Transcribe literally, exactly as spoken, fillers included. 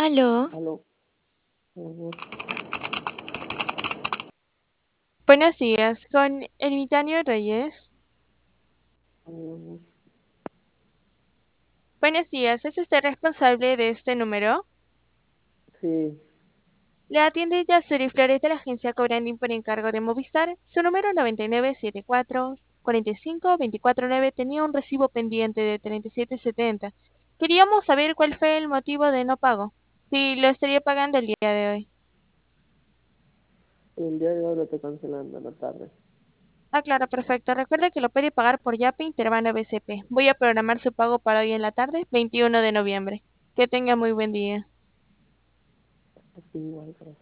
Aló, Aló. Ujú, buenos días, con Ermitaño Reyes. ujú. Buenos días, ¿es usted responsable de este número? Sí, Le atiende Yasuri Flores de la agencia Cobrandín por encargo de Movistar. Su número noventa y nueve setenta y cuatro cuarenta y cinco veinticuatro nueve tenía un recibo pendiente de treinta y siete setenta. Queríamos saber cuál fue el motivo de no pago. Si lo estaría pagando el día de hoy. el día de hoy lo estoy cancelando en la tarde. Ah, claro, perfecto. Recuerde que lo puede pagar por Yape Interbank B C P. Voy a programar su pago para hoy en la tarde, veintiuno de noviembre. Que tenga muy buen día. Así igual,